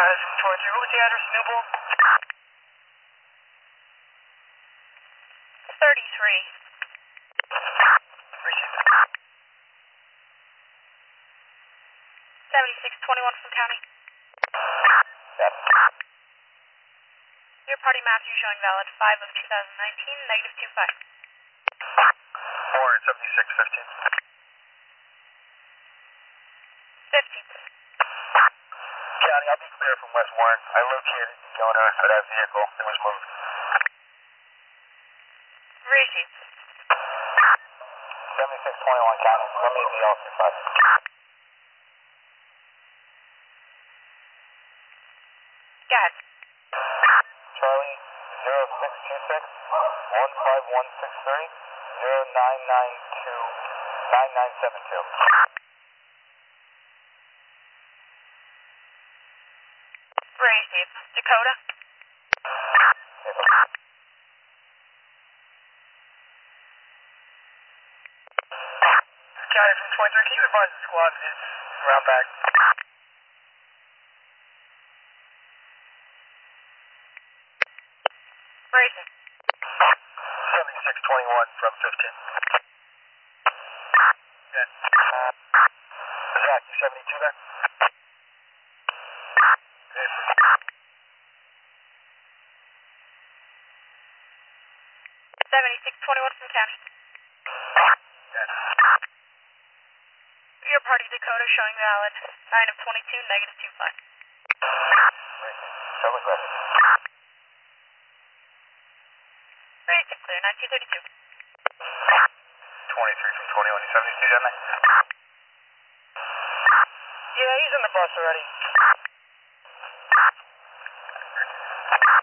Dallas from 23. What was the address of Newbold? 33. Appreciate it. 7621 from county. Yep. Your party Matthew showing valid 5 of 2019, negative 25. 476.15. 15. County, I'll be clear from West Warren. I located the owner of that vehicle and was moved. Received. 7621 County. Let me be also 5. Go ahead. Charlie 0626 15163 0992 9972. Received. Dakota. County from 23, can you advise the squad is around back? Racing. 7621 from 15. Good. Zach, you 72 there? Good. 7621 from county. Good. Your party Dakota showing valid 9 of 22, negative 25. Racing. Show aggressive. Racing clear, 1932. 23 from 21. You 72 down there? Yeah, he's in the bus already.